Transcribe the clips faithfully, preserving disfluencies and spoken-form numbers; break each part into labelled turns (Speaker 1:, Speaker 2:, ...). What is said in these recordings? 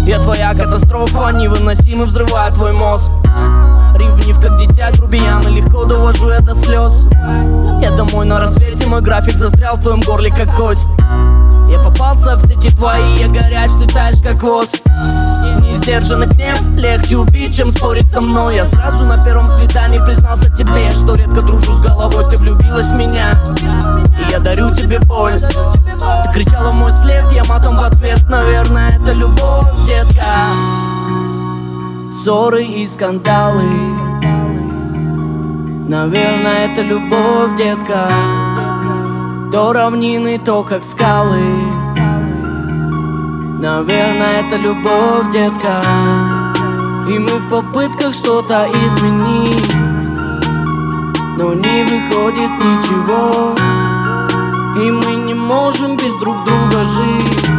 Speaker 1: Я твоя катастрофа, невыносимо взрывает твой мозг. Ревнив как дитя, грубиян, и легко довожу я до слез. Я домой на рассвете, мой график застрял в твоем горле как кость. Я попался в сети твои, я горяч, ты таешь как воск. Неиздержанный гнев, легче убить, чем спорить со мной. Я сразу на первом свидании признался тебе, что редко дружу с головой, ты влюбилась в меня, и я дарю тебе боль. Ты кричала в мой след, я матом в ответ, наверное, это любовь, детка. Ссоры и скандалы, наверное, это любовь, детка. То равнины, то как скалы, наверное, это любовь, детка. И мы в попытках что-то изменить, но не выходит ничего, и мы не можем без друг друга жить.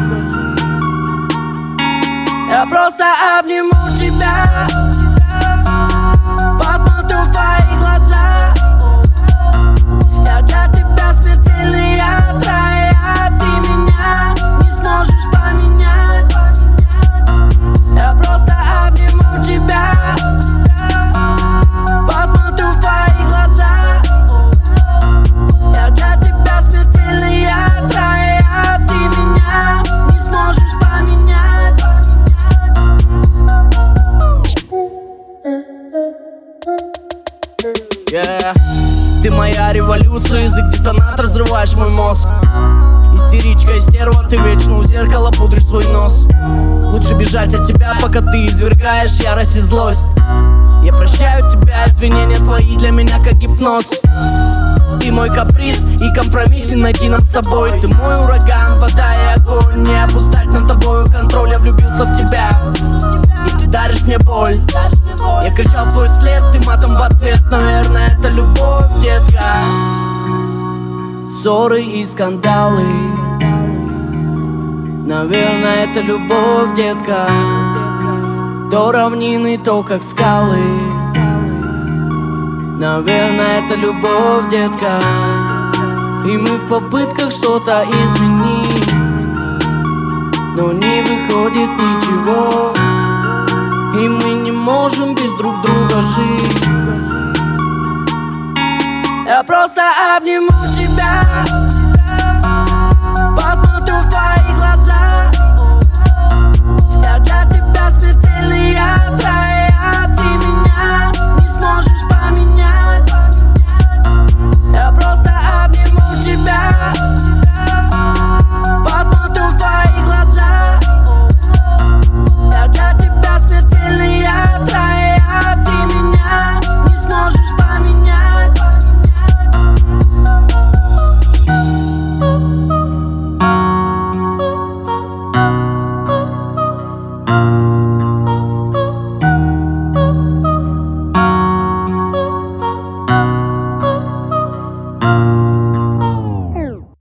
Speaker 1: Я просто обниму тебя, посмотрю в твои глаза. Я для тебя смертельный ядра, и ты меня не сможешь поменять. Я просто обниму тебя, посмотрю в твои глаза. Я для тебя смертельный ядра, и ты меня не сможешь поменять. Yeah. Ты моя революция, язык детонатор, взрываешь мой мозг. Истеричка, стерва, ты вечно у зеркала пудришь свой нос. Лучше бежать от тебя, пока ты извергаешь ярость и злость. Я прощаю тебя, извинения твои для меня как гипноз. Ты мой каприз и компромисс, не найти нам с тобой. Ты мой ураган, вода и огонь, не опускать над тобою контроль. Я влюбился в тебя, и ты даришь мне боль. Я кричал в твой след, ты матом в ответ, наверное, это любовь, детка. Ссоры и скандалы, наверное, это любовь, детка. То равнины, то как скалы, наверное, это любовь, детка. И мы в попытках что-то изменить, но не выходит ничего, и мы не можем без друг друга жить. Я просто обниму тебя, посмотрю в твои